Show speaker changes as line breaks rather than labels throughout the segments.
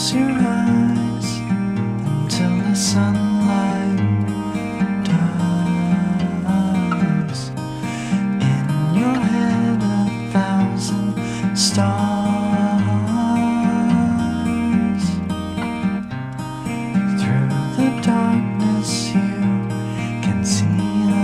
Close your eyes until the sunlight dies. In your head 1,000 stars. Through the darkness you can see a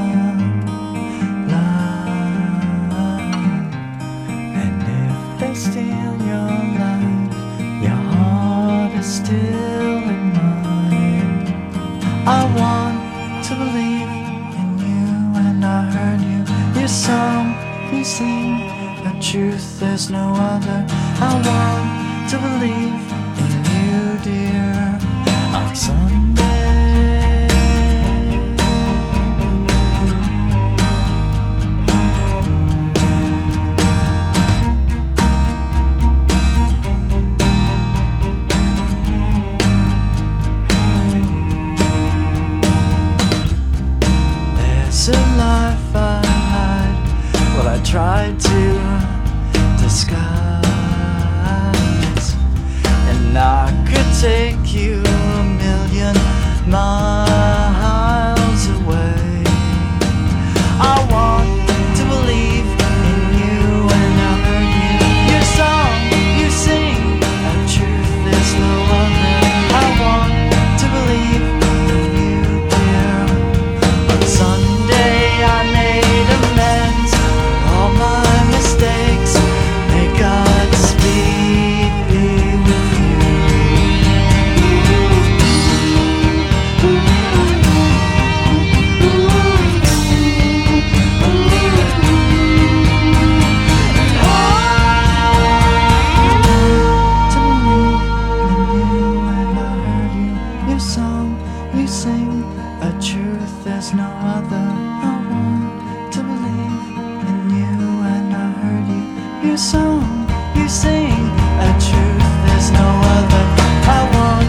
light. And if they steal your life, your heart is still in mine. I want to believe in you, and I heard you. Your song, you sing a truth there's no other. I want to believe in you, dear. On Sunday, there's a life I hide, well, I tried to disguise, and I could take you a million miles away. I want to believe in you, and I heard you. Your song, you sing a truth there's no other. I want to believe in you, dear. On Sunday I made amends for all my mistakes. May Godspeed be with you. To believe in you, and I heard you. Your song, you sing a truth there's no other. I want to believe in you, and I heard you. Your song, you sing a truth there's no other. I want